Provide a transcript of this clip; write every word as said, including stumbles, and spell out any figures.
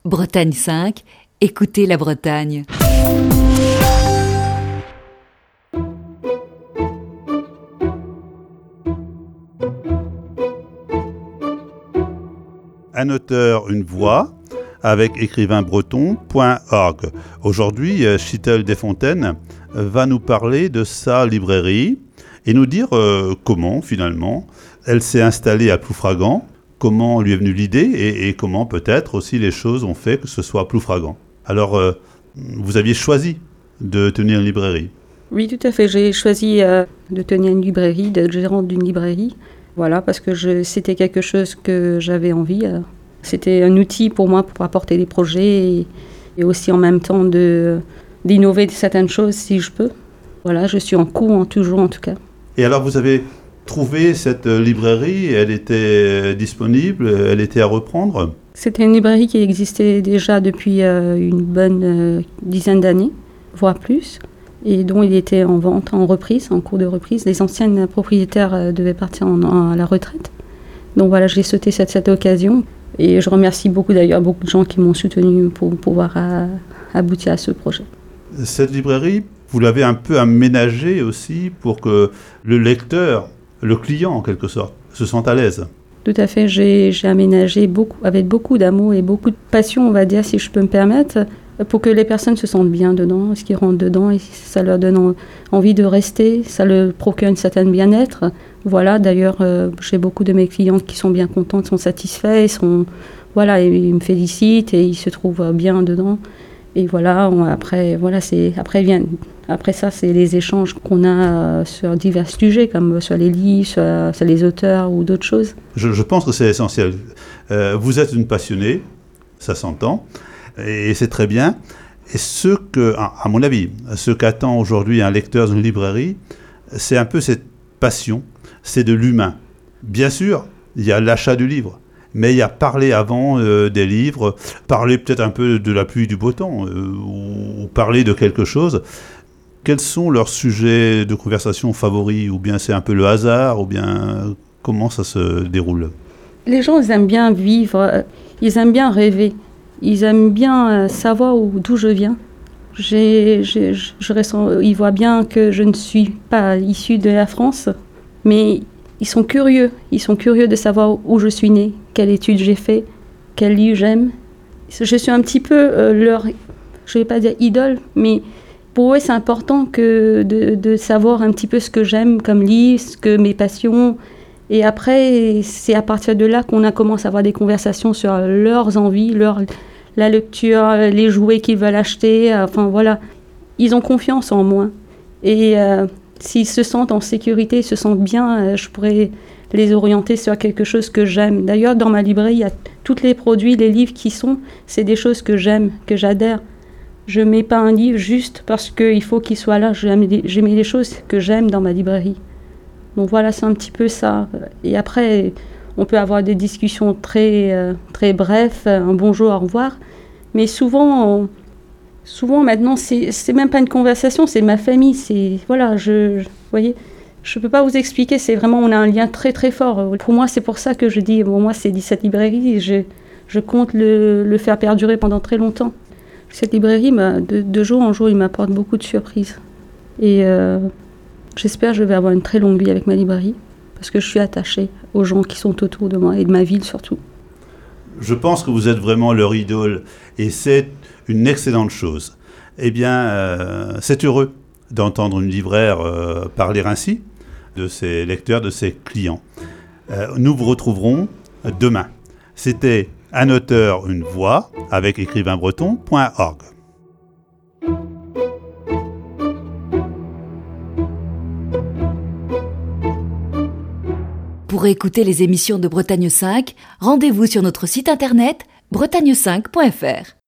Bretagne cinq, écoutez la Bretagne. Un auteur, une voix, avec écrivain breton point org. Aujourd'hui, Chitel Desfontaines va nous parler de sa librairie et nous dire euh, comment, finalement, elle s'est installée à Ploufragan, comment lui est venue l'idée et, et comment peut-être aussi les choses ont fait que ce soit à Ploufragan. Alors, euh, vous aviez choisi de tenir une librairie. Oui, tout à fait. J'ai choisi euh, de tenir une librairie, d'être gérante d'une librairie. Voilà, parce que je, c'était quelque chose que j'avais envie. Euh, c'était un outil pour moi pour apporter des projets et, et aussi en même temps de, d'innover certaines choses si je peux. Voilà, je suis en cours, en toujours en tout cas. Et alors, vous avez trouvé cette librairie, elle était disponible, elle était à reprendre ? C'était une librairie qui existait déjà depuis euh, une bonne euh, dizaine d'années, voire plus, et dont il était en vente, en reprise, en cours de reprise. Les anciennes propriétaires euh, devaient partir en, en, à la retraite. Donc voilà, j'ai sauté cette, cette occasion. Et je remercie beaucoup d'ailleurs, beaucoup de gens qui m'ont soutenu pour pouvoir à, aboutir à ce projet. Cette librairie, vous l'avez un peu aménagée aussi pour que le lecteur, le client en quelque sorte, se sente à l'aise. Tout à fait, j'ai, j'ai aménagé beaucoup, avec beaucoup d'amour et beaucoup de passion, on va dire, si je peux me permettre, pour que les personnes se sentent bien dedans, ce qu'ils rentrent dedans, et ça leur donne en, envie de rester, ça leur procure une certaine bien-être. Voilà, d'ailleurs, euh, j'ai beaucoup de mes clientes qui sont bien contentes, sont satisfaits, sont, voilà, ils me félicitent et ils se trouvent bien dedans. Et voilà, on, après, voilà, c'est, après, vient, après ça, c'est les échanges qu'on a euh, sur divers sujets, comme sur les livres, sur, sur les auteurs ou d'autres choses. Je, je pense que c'est essentiel. Euh, vous êtes une passionnée, ça s'entend, et c'est très bien. Et ce que, à mon avis, ce qu'attend aujourd'hui un lecteur d'une librairie, c'est un peu cette passion, c'est de l'humain. Bien sûr, il y a l'achat du livre. Mais il y a parler avant euh, des livres, parler peut-être un peu de la pluie du beau temps, euh, ou, ou parler de quelque chose. Quels sont leurs sujets de conversation favoris ? Ou bien c'est un peu le hasard ? Ou bien comment ça se déroule ? Les gens, ils aiment bien vivre, ils aiment bien rêver. Ils aiment bien savoir où, d'où je viens. J'ai, j'ai, je ressens, ils voient bien que je ne suis pas issue de la France, mais ils sont curieux. Ils sont curieux de savoir où je suis née, quelle étude j'ai fait, quel livre j'aime. Je suis un petit peu euh, leur, je ne vais pas dire idole, mais pour eux, c'est important que de, de savoir un petit peu ce que j'aime comme livre, ce que mes passions. Et après, c'est à partir de là qu'on a commencé à avoir des conversations sur leurs envies, leur, la lecture, les jouets qu'ils veulent acheter. Enfin voilà, ils ont confiance en moi. Et euh, s'ils se sentent en sécurité, ils se sentent bien, je pourrais les orienter sur quelque chose que j'aime. D'ailleurs, dans ma librairie, il y a tous les produits, les livres qui sont, c'est des choses que j'aime, que j'adhère. Je ne mets pas un livre juste parce qu'il faut qu'il soit là. Je mets les choses que j'aime dans ma librairie. Donc voilà, c'est un petit peu ça. Et après, on peut avoir des discussions très, euh, très brèves, un bonjour, au revoir. Mais souvent, on, souvent maintenant, c'est, c'est même pas une conversation, c'est ma famille. C'est, voilà, je, je, vous voyez, je peux pas vous expliquer, c'est vraiment, on a un lien très très fort. Pour moi, c'est pour ça que je dis, bon, moi, c'est dix-sept librairies et je, je compte le, le faire perdurer pendant très longtemps. Cette librairie, de, de jour en jour, il m'apporte beaucoup de surprises. Et euh, j'espère que je vais avoir une très longue vie avec ma librairie, parce que je suis attachée aux gens qui sont autour de moi et de ma ville surtout. Je pense que vous êtes vraiment leur idole et c'est une excellente chose. Eh bien, euh, c'est heureux d'entendre une libraire euh, parler ainsi de ses lecteurs, de ses clients. Euh, nous vous retrouverons demain. C'était Un auteur, une voix avec écrivain breton point org. Pour écouter les émissions de Bretagne cinq, rendez-vous sur notre site internet bretagne cinq point f r.